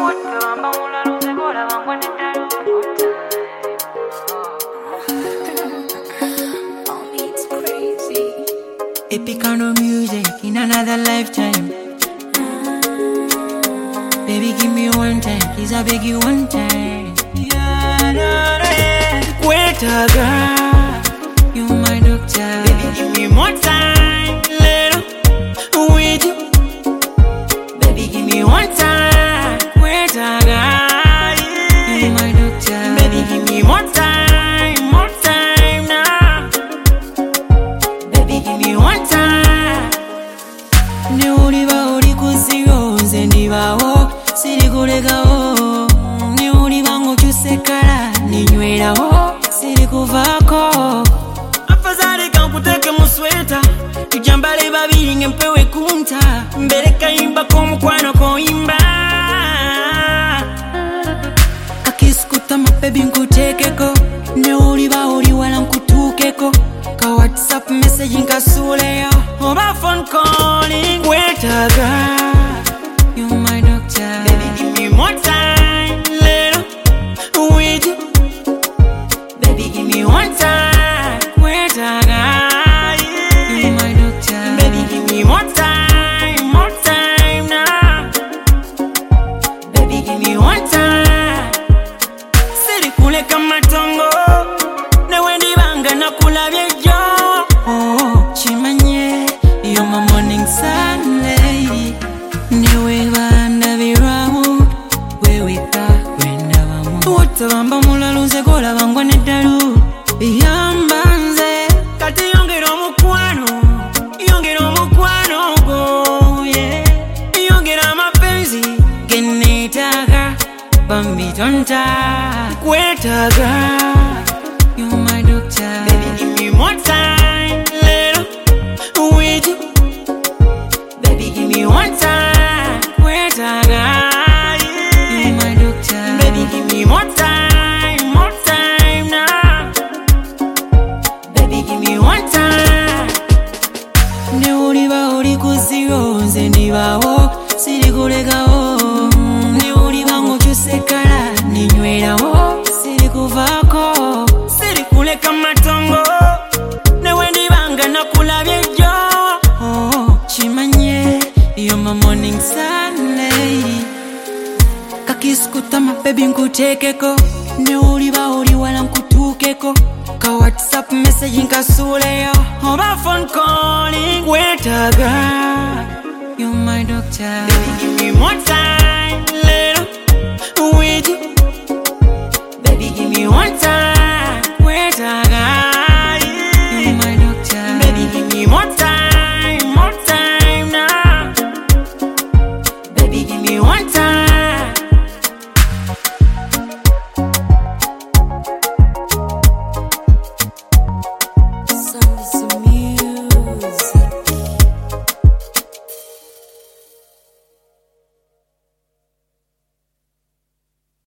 Epic on music in another lifetime. Baby, give me one time, please I beg you one time. Queta girl, you my doctor. Baby, give me more time, little with you. Baby, give me one time, Queta girl, you my doctor. Baby, give me more time now. Baby, give me one time. Ne uliba uli kusigo, nze ndibawo, siri kulegawo. Ne uliba ngokyusekala, ninywerawo, siri kuvaako. Afadhali kankuteke mu sweta, tujambale babiri ngempewe kunta. Mbere kayimba k'omukwano koyimba. Kakiskuta mabebi nkutekeko, ne uliba oli wala nkutuukeko. Ka WhatsApp message nkasuuleyo, oba phone calling. Queta girl, you my doctor. Baby, give me more time, little with you. Baby, give me one time, Queta girl, you my doctor. Baby, give me more time now. Baby, give me one time. Siri kule kama tongo, ne wendi banga na kulabye jo. Oh, chimanye, you're my morning sun lady. Newe banda biramu, wewe ka kwenda bamu. Wotamba mulaluze kola bangwa neddalu. Yambanze, kati yongera omukwano go, yeah. Yongera amapenzi, genetaka, bambi tonta. Queta girl, you my doctor. Baby, give me more time, little with you. Baby, give me one time, Queta girl, you my doctor. Baby, give me more time now. Baby, give me one time. Ne uliba uli kusigo, nze ndibawo, siri kulegawo. Ne uliba ngokyusekala, ninywerawo, siri kuvaako. Siri kuleka matongo, ne wendi banga nakulabye jo. Oh, chimanye, you're my morning sun lady. Kakiskuta mabebi nkutekeko, ne uliba oli wala nkutuukeko. Ka WhatsApp message nkasuuleyo, oba phone calling. Queta girl, you my doctor. Baby, give me more time,